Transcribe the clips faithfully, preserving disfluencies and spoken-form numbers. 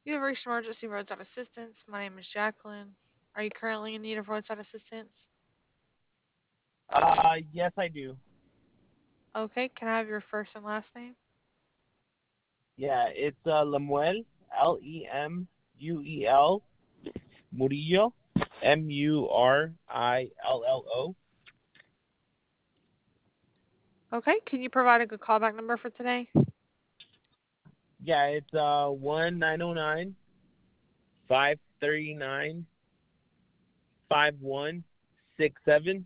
You have reached emergency roadside assistance. My name is Jacqueline. Are you currently in need of roadside assistance? Uh, yes, I do. Okay, can I have your first and last name? Yeah, it's uh, Lemuel, L E M U E L, Murillo, M U R I L L O. Okay, can you provide a good callback number for today? Yeah, it's uh one nine zero nine five thirty nine five one six seven.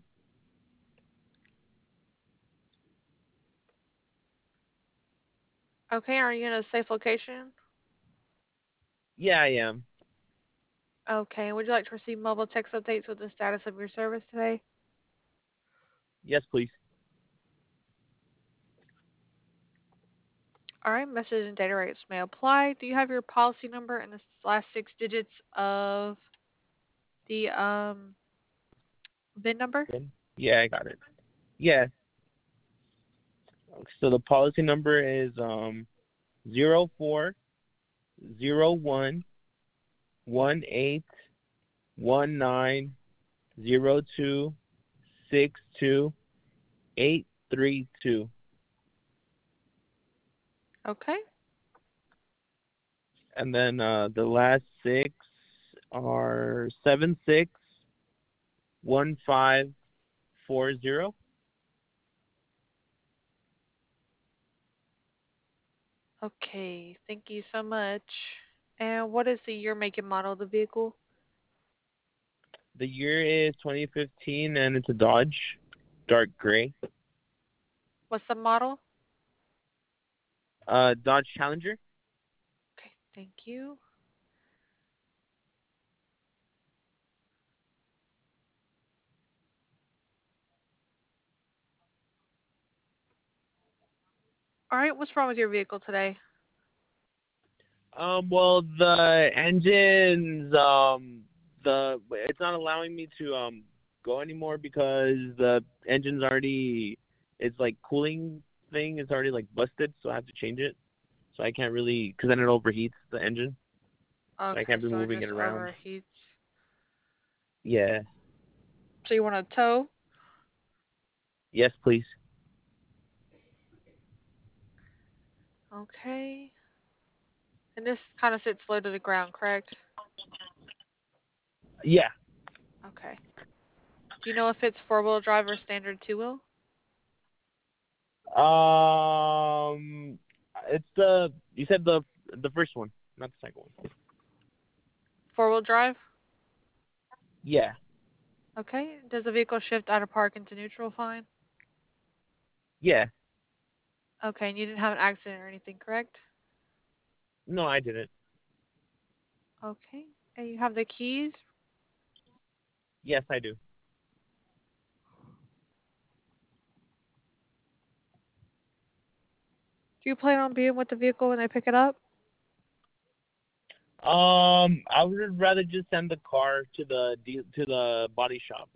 Okay, are you in a safe location? Yeah, I am. Okay, would you like to receive mobile text updates with the status of your service today? Yes, please. All right, message and data rates may apply. Do you have your policy number and the last six digits of the um V I N number? Good. Yeah, I got it. Yeah. So the policy number is um zero four zero one one eight one nine zero two six two eight three two. Okay. And then uh, the last six are seven six one five four zero. Okay, thank you so much. And what is the year, make, and model of the vehicle? The year is twenty fifteen, and it's a Dodge, dark gray. What's the model? Uh, Dodge Challenger. Okay, thank you. All right, what's wrong with your vehicle today? Um, well, the engines, um, the it's not allowing me to um go anymore because the engine's already, it's like cooling thing is already like busted, so I have to change it. So I can't really, because then it overheats the engine, so I Okay, can't be so it moving it just around. overheats. Yeah. So you want a tow? Yes, please. Okay. And this kind of sits low to the ground, correct? Yeah. Okay. Do you know if it's four-wheel drive or standard two-wheel? Um, it's the you said the the first one, not the second one. Four-wheel drive? Yeah. Okay. Does the vehicle shift out of park into neutral fine? Yeah. Okay, and you didn't have an accident or anything, correct? No, I didn't. Okay. And you have the keys? Yes, I do. Do you plan on being with the vehicle when they pick it up? Um, I would rather just send the car to the de- to the body shop.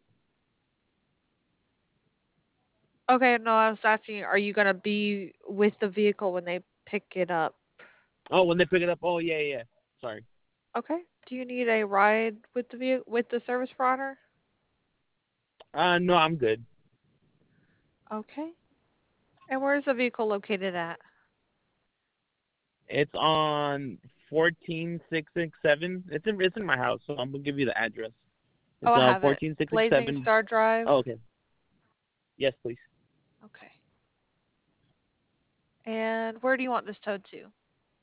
Okay, no, I was asking, are you gonna be with the vehicle when they pick it up? Oh, when they pick it up. Oh, yeah, yeah. Sorry. Okay. Do you need a ride with the ve- with the service provider? Uh, no, I'm good. Okay. And where is the vehicle located at? It's on fourteen six six seven. It's in it's in my house, so I'm gonna give you the address. Oh, It's I uh have it. fourteen six six Blazing seven. Star Drive. Oh, okay. Yes, please. Okay. And where do you want this towed to?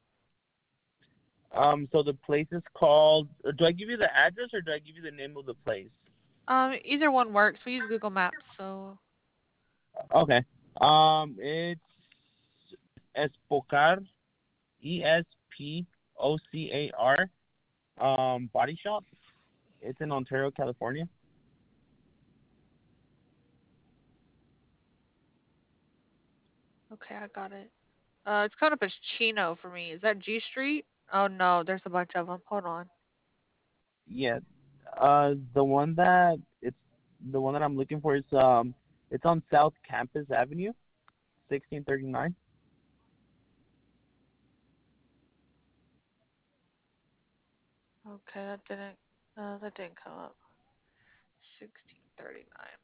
Um, so the place is called. Do I give you the address or do I give you the name of the place? Um, either one works. We use Google Maps, so Okay. Um, it's Espocar, E S P O C A R, um, Body Shop. It's in Ontario, California. okay, I got it. Uh, it's coming up as Chino for me. Is that G Street? Oh no, there's a bunch of them. Hold on. Yeah. Uh, the one that it's the one that I'm looking for is um, it's on South Campus Avenue, sixteen thirty nine. Okay, that didn't. Uh, that didn't come up. Sixteen thirty nine.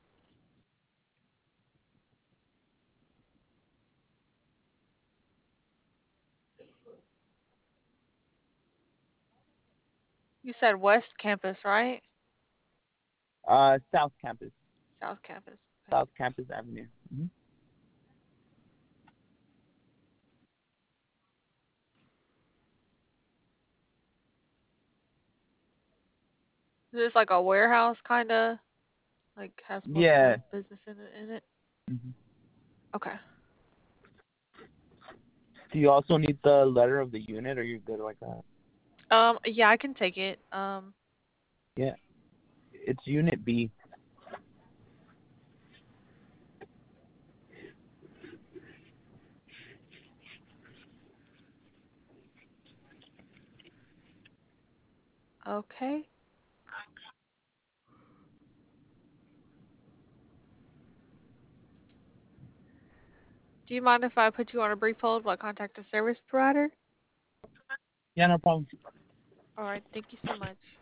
You said West Campus, right? Uh, South Campus, South Campus. Okay. South Campus Avenue. Hmm. Is this like a warehouse, kind of? Like has Yeah. multiple business in it? In it? Hmm. Okay. Do you also need the letter of the unit, or you're good like that? Um. Yeah, I can take it. Um. Yeah, it's Unit B. Okay. Do you mind if I put you on a brief hold while I contact a service provider? Yeah, no problem. All right. Thank you so much.